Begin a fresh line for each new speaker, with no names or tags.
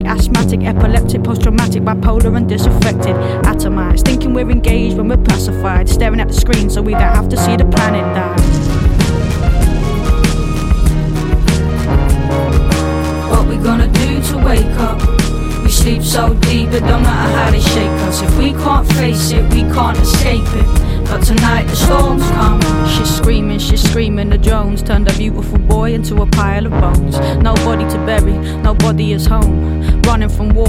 asthmatic, epileptic, post-traumatic, bipolar and disaffected, atomized, thinking we're engaged when we're pacified, staring at the screen so we don't have to see the planet die. What we gonna do to wake up? We sleep so deep it don't matter how they shake us. If we can't face it, we can't escape it. But tonight the storms come. She's screaming, the drones turned a beautiful boy into a pile of bones. Nobody to bury, nobody is home. Running from war